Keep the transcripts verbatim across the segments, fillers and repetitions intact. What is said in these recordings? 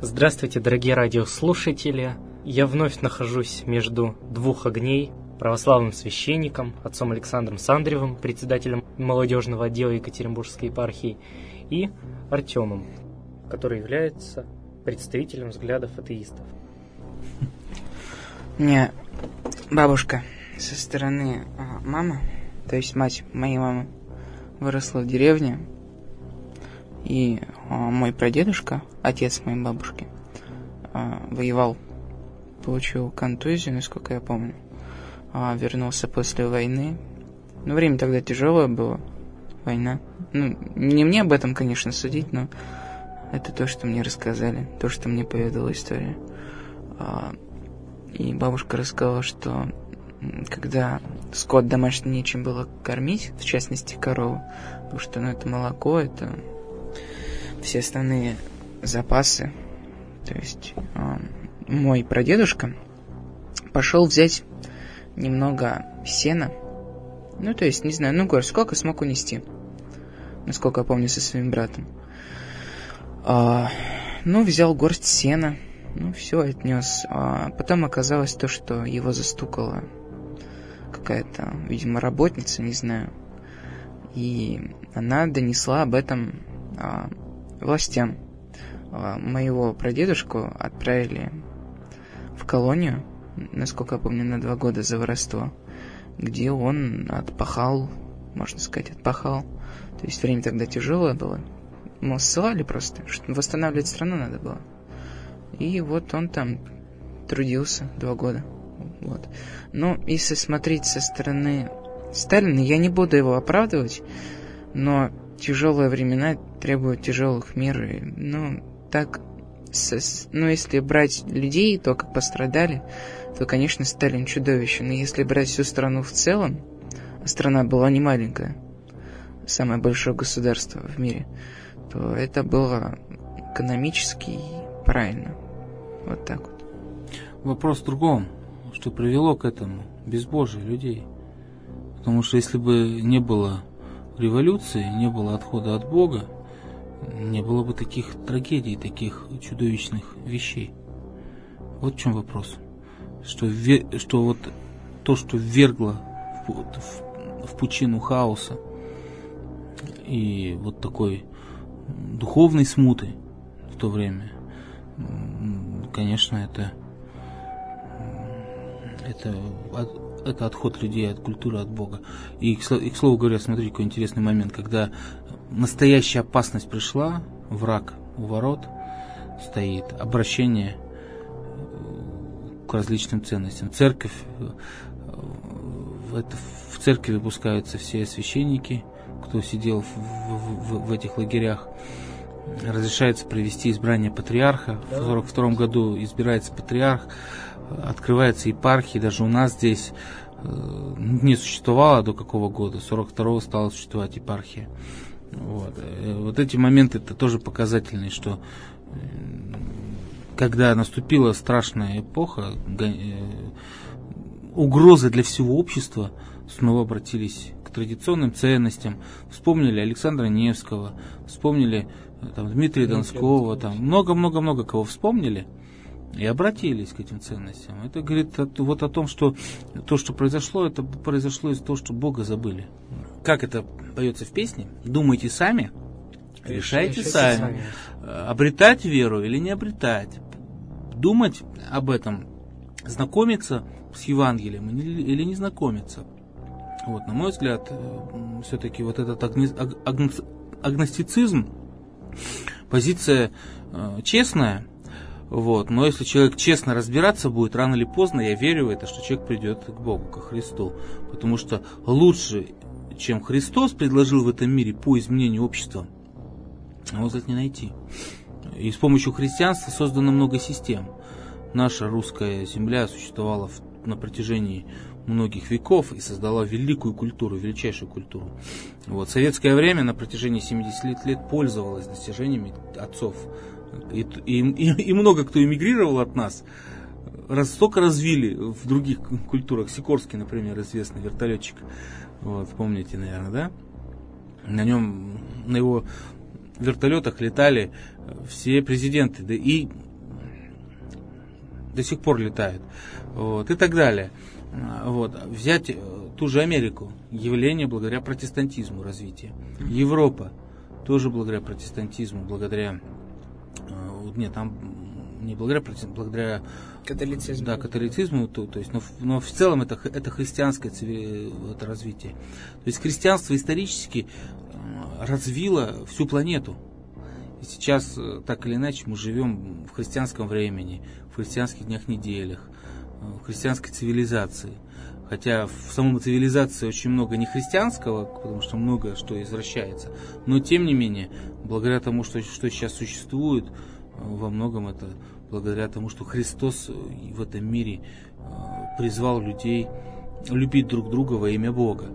Здравствуйте, дорогие радиослушатели! Я вновь нахожусь между двух огней, православным священником, отцом Александром Сандревым, председателем молодежного отдела Екатеринбургской епархии, и Артемом, который является представителем взглядов атеистов. У меня бабушка со стороны а, мамы, то есть мать моей мамы, выросла в деревне, и а, мой прадедушка, отец моей бабушки, а, воевал, получил контузию, насколько я помню, а, вернулся после войны. Ну, время тогда тяжелое было, война. Ну, не мне об этом, конечно, судить, но это то, что мне рассказали, то, что мне поведала история. А, и бабушка рассказала, что когда скот домашний нечем было кормить, в частности корову, потому что ну, это молоко, это все основные запасы. То есть э, мой прадедушка пошел взять немного сена, ну то есть, не знаю, ну горсть, сколько смог унести, насколько я помню, со своим братом. А, ну, взял горсть сена, ну, все отнес. А потом оказалось то, что его застукала какая-то, видимо, работница, не знаю. И она донесла об этом а, властям. А, моего прадедушку отправили в колонию, насколько я помню, на два года за воровство, где он отпахал, можно сказать, отпахал. То есть время тогда тяжелое было. Мы ссылали просто, восстанавливать страну надо было. И вот он там трудился два года. Вот. Но если смотреть со стороны Сталина, я не буду его оправдывать, но тяжелые времена требуют тяжелых мер. И, ну, так, со, ну, если брать людей, то, как пострадали, то, конечно, Сталин чудовище. Но если брать всю страну в целом, а страна была не маленькая, самое большое государство в мире, то это было экономически правильно. Вот так вот. Вопрос в другом, что привело к этому безбожие людей. Потому что если бы не было революции, не было отхода от Бога, не было бы таких трагедий, таких чудовищных вещей. Вот в чем вопрос. Что, что вот то, что ввергло в, в, в пучину хаоса и вот такой духовной смуты в то время, конечно, это, это, это отход людей от культуры, от Бога. И, и, к слову говоря, смотрите, какой интересный момент, когда настоящая опасность пришла, враг у ворот стоит, обращение к различным ценностям. Церковь, в, это, в церкви выпускаются все священники, кто сидел в, в, в этих лагерях. Разрешается провести избрание патриарха. В сорок втором году избирается патриарх, открывается епархия. Даже у нас здесь не существовало до какого года, сорок второго стала существовать епархия. Вот. Вот эти моменты это тоже показательные, что когда наступила страшная эпоха, угрозы для всего общества снова обратились к традиционным ценностям. Вспомнили Александра Невского, вспомнили там, Дмитрия Донского, там много-много-много кого вспомнили и обратились к этим ценностям. Это говорит о, вот о том, что то, что произошло, это произошло из-за того, что Бога забыли. Как это поется в песне? Думайте сами, решайте, решайте сами. сами. Обретать веру или не обретать. Думать об этом, знакомиться с Евангелием или не знакомиться. Вот, на мой взгляд, все-таки вот этот агни... агни... агностицизм, позиция э, честная, вот, но если человек честно разбираться будет, рано или поздно, я верю в это, что человек придет к Богу, ко Христу. Потому что лучше, чем Христос предложил в этом мире по изменению общества, его здесь не найти. И с помощью христианства создано много систем. Наша русская земля существовала в, на протяжении многих веков и создала великую культуру, величайшую культуру. Вот. Советское время на протяжении семидесяти лет пользовалось достижениями отцов. И, и, и, и много кто эмигрировал от нас, раз, столько развили в других культурах. Сикорский, например, известный вертолетчик. Вот, помните, наверное, да? На нем, на его вертолетах летали все президенты. Да и до сих пор летают, вот, и так далее. Вот. Взять ту же Америку, явление благодаря протестантизму развития. Европа тоже благодаря протестантизму, благодаря, нет, там не благодаря протестантизму, благодаря католицизму. Да, католицизму, то, то есть, но, но в целом это, это христианское это развитие. То есть христианство исторически развило всю планету. И сейчас, так или иначе, мы живем в христианском времени, в христианских днях неделях, в христианской цивилизации. Хотя в самой цивилизации очень много не христианского, потому что много что извращается. Но тем не менее, благодаря тому, что, что сейчас существует, во многом это благодаря тому, что Христос в этом мире призвал людей любить друг друга во имя Бога.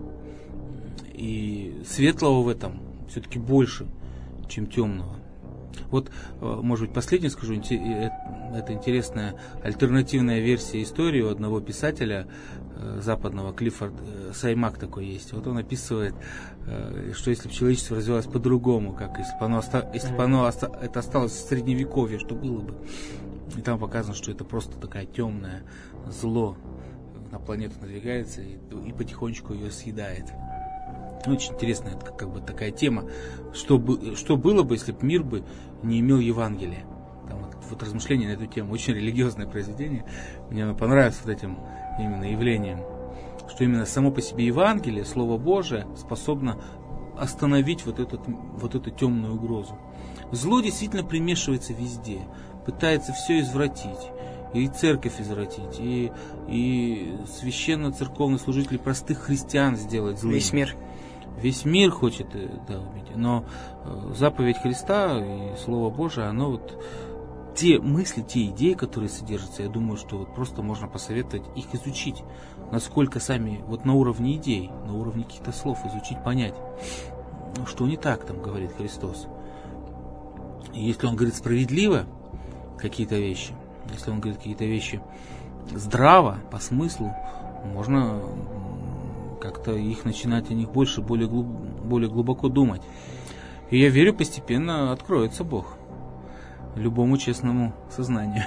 И светлого в этом все-таки больше, чем темного. Вот, может быть, последнее скажу, это интересная альтернативная версия истории у одного писателя западного, Клиффорд Саймак такой есть. Вот он описывает, что если бы человечество развивалось по-другому, как если бы оно, если бы оно это осталось в средневековье, что было бы. И там показано, что это просто такая темное зло на планету надвигается и, и потихонечку ее съедает. Очень интересная как бы такая тема, что, бы, что было бы, если бы мир бы не имел Евангелия. Там вот, вот размышления на эту тему, очень религиозное произведение, мне оно понравилось вот этим именно явлением, что именно само по себе Евангелие, Слово Божие, способно остановить вот, этот, вот эту темную угрозу. Зло действительно примешивается везде, пытается все извратить. И церковь извратить, и, и священно-церковные служители простых христиан сделать злыми. Весь мир. Весь мир хочет, да, убить. Но заповедь Христа и Слово Божие, оно вот те мысли, те идеи, которые содержатся, я думаю, что вот просто можно посоветовать их изучить, насколько сами, вот на уровне идей, на уровне каких-то слов изучить, понять, что не так там говорит Христос. И если он говорит справедливо какие-то вещи, если он говорит какие-то вещи здраво, по смыслу, можно как-то их начинать о них больше, более, глуб, более глубоко думать. И я верю, постепенно откроется Бог любому честному сознанию.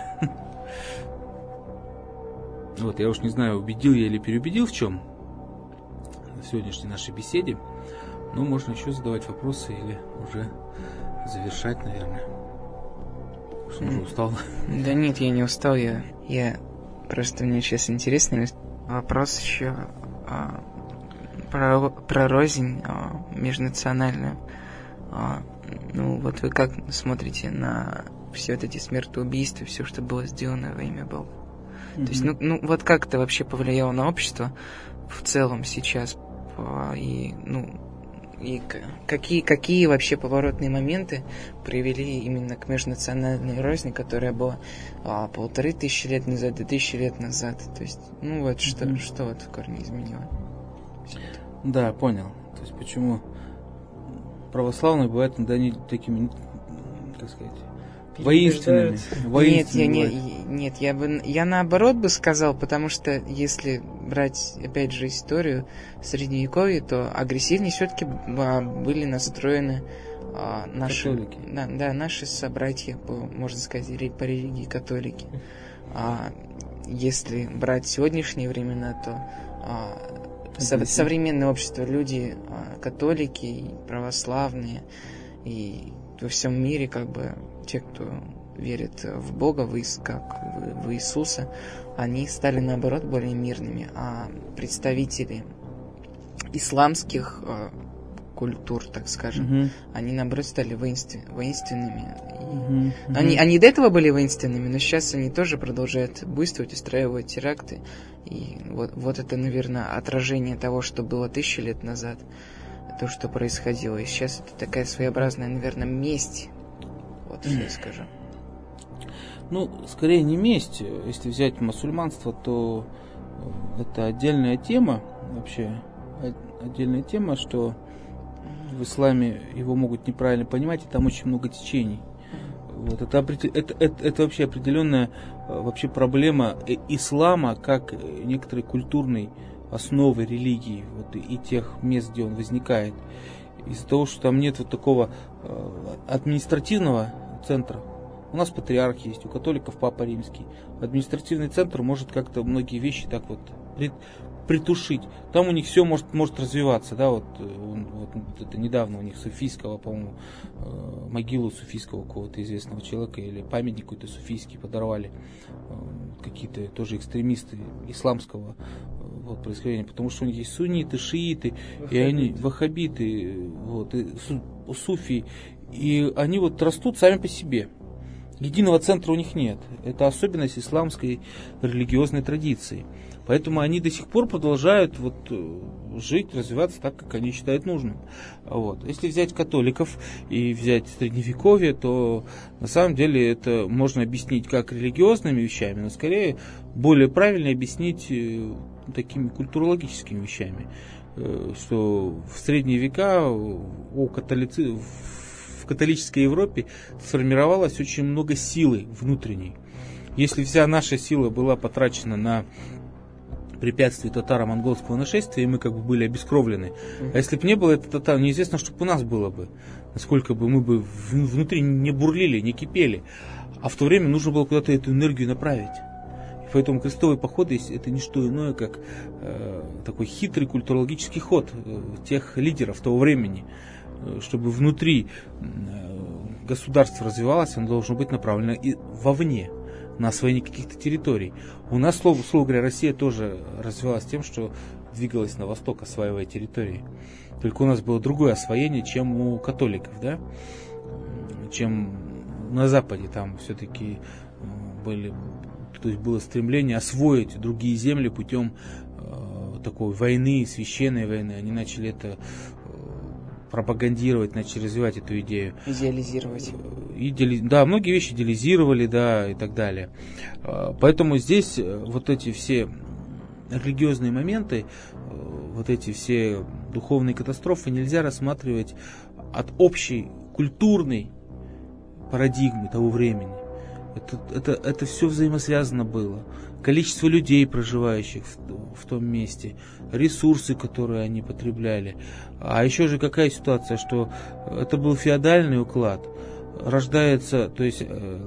Вот, я уж не знаю, убедил я или переубедил в чем в сегодняшней нашей беседе. Но можно еще задавать вопросы или уже завершать, наверное. Что, уже устал? Да нет, я не устал, я, я просто мне сейчас интересный вопрос еще а, про, про рознь а, межнациональную. А, ну вот вы как смотрите на все вот эти смертоубийства, все, что было сделано во имя Бога? Mm-hmm. То есть, ну, ну вот как это вообще повлияло на общество в целом сейчас? И, ну, и какие, какие вообще поворотные моменты привели именно к межнациональной розни, которая была а, полторы тысячи лет назад, до тысячи лет назад. То есть, ну вот что, mm-hmm. что вот в корне изменило? Да, понял. То есть почему православные бывают иногда не такими, как сказать, воинственными. Нет, я, не, нет, я бы я наоборот бы сказал, потому что если брать опять же историю Средневековья, то агрессивнее все-таки были настроены а, наши, да, да, наши собратья, по, можно сказать, по религии католики. А если брать сегодняшние времена, то а, со, современное общество, люди а, католики, и православные, и во всем мире как бы те, кто верит в Бога, в, Ис, как в, в Иисуса, они стали наоборот более мирными, а представители исламских э, культур, так скажем, uh-huh. они наоборот стали воинствен, воинственными. Uh-huh. Uh-huh. Они, они до этого были воинственными, но сейчас они тоже продолжают буйствовать, устраивать теракты. И вот, вот это, наверное, отражение того, что было тысячи лет назад, то, что происходило. И сейчас это такая своеобразная, наверное, месть. Вот что я скажу. Ну, скорее не месть. Если взять мусульманство, то это отдельная тема. Вообще отдельная тема, что в исламе его могут неправильно понимать, и там очень много течений. Вот, это, это, это, это вообще определенная вообще проблема ислама как некоторой культурной основы религии, вот, и тех мест, где он возникает. Из-за того, что там нет вот такого э, административного центра У нас патриарх есть, у католиков Папа Римский. Административный центр может как-то многие вещи так вот притушить. Там у них все может, может развиваться. Да, вот, вот это недавно у них суфийского, по-моему, могилу суфийского какого-то известного человека или памятник какой-то суфийский подорвали какие-то тоже экстремисты исламского вот, происхождения, потому что у них есть сунниты, шииты, ваххабиты. И они ваххабиты, вот, и су, суфии, и они вот растут сами по себе. Единого центра у них нет. Это особенность исламской религиозной традиции. Поэтому они до сих пор продолжают вот, жить, развиваться так, как они считают нужным. Вот. Если взять католиков и взять средневековье, то на самом деле это можно объяснить как религиозными вещами, но скорее более правильно объяснить такими культурологическими вещами. Что в средние века у католици... в католической Европе сформировалось очень много силы внутренней. Если вся наша сила была потрачена на препятствие татаро-монгольского нашествия, и мы как бы были обескровлены. А если бы не было этого татар, неизвестно, что бы у нас было бы. Насколько бы мы бы внутри не бурлили, не кипели. А в то время нужно было куда-то эту энергию направить. И поэтому крестовые походы это не что иное, как э, такой хитрый культурологический ход э, тех лидеров того времени. Чтобы внутри государства развивалось, оно должно быть направлено и вовне, на освоение каких-то территорий. У нас, слово, слово говоря, Россия тоже развивалась тем, что двигалась на восток, осваивая территории. Только у нас было другое освоение, чем у католиков, да? Чем на Западе. Там все-таки были, то есть было стремление освоить другие земли путем э, такой войны, священной войны. Они начали это пропагандировать, начали развивать эту идею. Идеализировать. Идеали... Да, многие вещи идеализировали, да, и так далее. Поэтому здесь вот эти все религиозные моменты, вот эти все духовные катастрофы нельзя рассматривать от общей культурной парадигмы того времени. Это, это, это все взаимосвязано было. Количество людей, проживающих в, в том месте, ресурсы, которые они потребляли. А еще же какая ситуация, что это был феодальный уклад. Рождается, то есть э,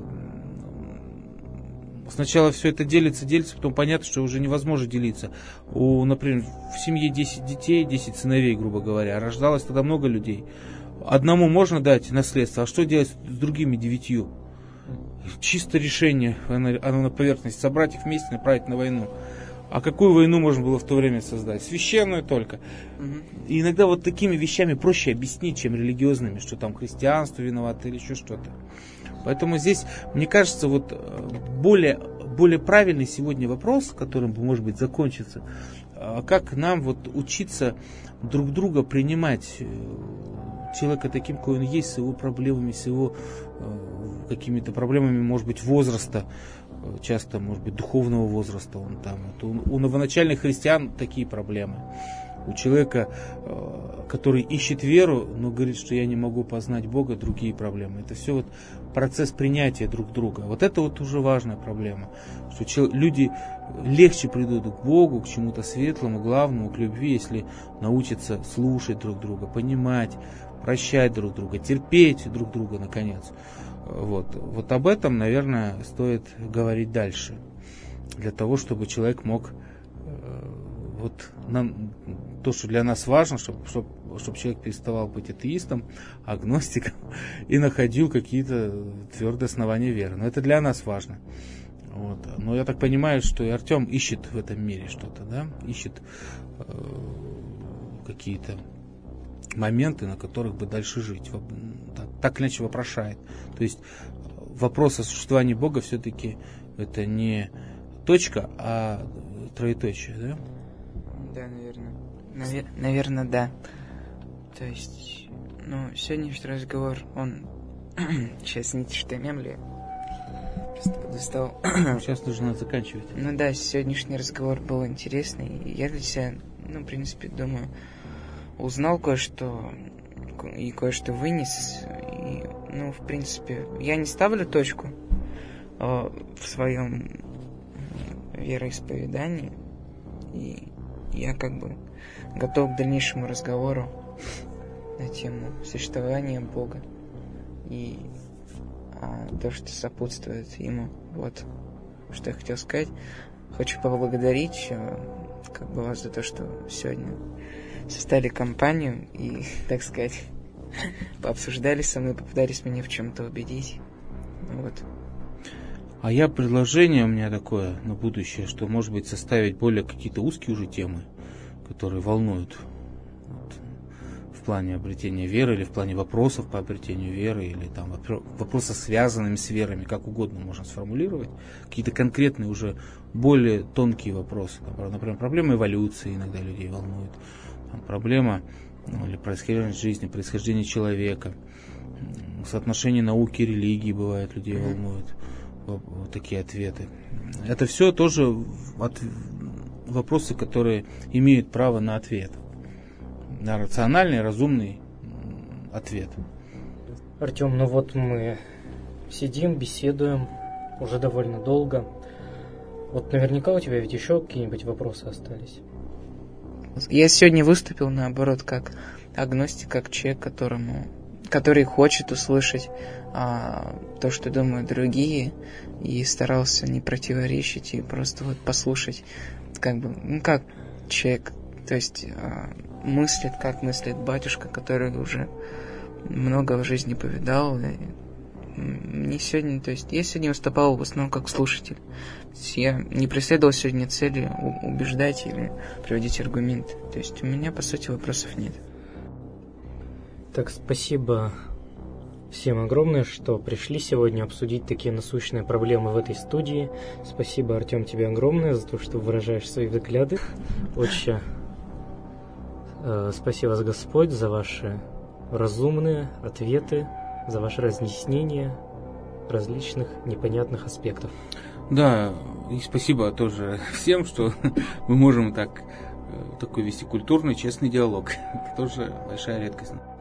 сначала все это делится, делится, потом понятно, что уже невозможно делиться. У, например, в семье десять детей, десять сыновей, грубо говоря, а рождалось тогда много людей. Одному можно дать наследство, а что делать с другими девятью? Чисто решение, оно, оно на поверхности, собрать их вместе, направить на войну. А какую войну можно было в то время создать? Священную только. Угу. И иногда вот такими вещами проще объяснить, чем религиозными, что там христианство виновато или еще что-то. Поэтому здесь, мне кажется, вот более, более правильный сегодня вопрос, которым бы, может быть, закончится, как нам вот учиться друг друга принимать человека таким, какой он есть, с его проблемами, с его э, какими-то проблемами, может быть, возраста, часто, может быть, духовного возраста. Он там. Вот у, у новоначальных христиан такие проблемы. У человека, э, который ищет веру, но говорит, что я не могу познать Бога, другие проблемы. Это все вот процесс принятия друг друга. Вот это вот уже важная проблема. Что чел- люди легче придут к Богу, к чему-то светлому, главному, к любви, если научатся слушать друг друга, понимать, прощать друг друга, терпеть друг друга, наконец. Вот. Вот об этом, наверное, стоит говорить дальше. Для того, чтобы человек мог э, вот нам, то, что для нас важно, чтобы, чтобы, чтобы человек переставал быть атеистом, агностиком и находил какие-то твердые основания веры. Но это для нас важно. Вот. Но я так понимаю, что и Артем ищет в этом мире что-то, да? Ищет э, какие-то моменты, на которых бы дальше жить. Так, так или иначе вопрошает. То есть вопрос о существовании Бога все-таки это не точка, а троеточие, да? Да, наверное. Навер- наверное, да. То есть, ну, сегодняшний разговор, он... Сейчас, извините, что я мемлю. Просто подустал. Сейчас нужно заканчивать. Ну да, сегодняшний разговор был интересный. И я для себя, ну, в принципе, думаю, узнал кое-что и кое-что вынес. И, ну, в принципе, я не ставлю точку э, в своем вероисповедании. И я как бы готов к дальнейшему разговору на тему существования Бога и а, то, что сопутствует ему. Вот, что я хотел сказать. Хочу поблагодарить а, как бы вас за то, что сегодня составили компанию и, так сказать, пообсуждали со мной, попытались меня в чем-то убедить. Вот. А я предложение у меня такое на будущее, что, может быть, составить более какие-то узкие уже темы, которые волнуют вот, в плане обретения веры или в плане вопросов по обретению веры или там вопросы, связанными с верами, как угодно можно сформулировать. Какие-то конкретные уже более тонкие вопросы. Там, например, проблема эволюции иногда людей волнует. Там, проблема ну, или происхождение жизни, происхождение человека. Соотношение науки и религии бывает, людей волнует. Вот такие ответы. Это все тоже от... вопросы, которые имеют право на ответ. На рациональный, разумный ответ. Артем, ну вот мы сидим, беседуем уже довольно долго. Вот наверняка у тебя ведь еще какие-нибудь вопросы остались. Я сегодня выступил, наоборот, как агностик, как человек, которому, который хочет услышать а, то, что думают другие, и старался не противоречить и просто вот послушать, как бы, ну как человек, то есть а, мыслит, как мыслит батюшка, который уже много в жизни повидал. И мне сегодня, то есть я сегодня выступал в основном как слушатель. Я не преследовал сегодня цели убеждать или приводить аргументы. То есть у меня, по сути, вопросов нет. Так, спасибо всем огромное, что пришли сегодня обсудить такие насущные проблемы в этой студии. Спасибо, Артем, тебе огромное за то, что выражаешь свои взгляды. Очень э, спасибо вас, Господь, за ваши разумные ответы, за ваше разъяснение различных непонятных аспектов. Да, и спасибо тоже всем, что мы можем так такой вести культурный, честный диалог. Это тоже большая редкость.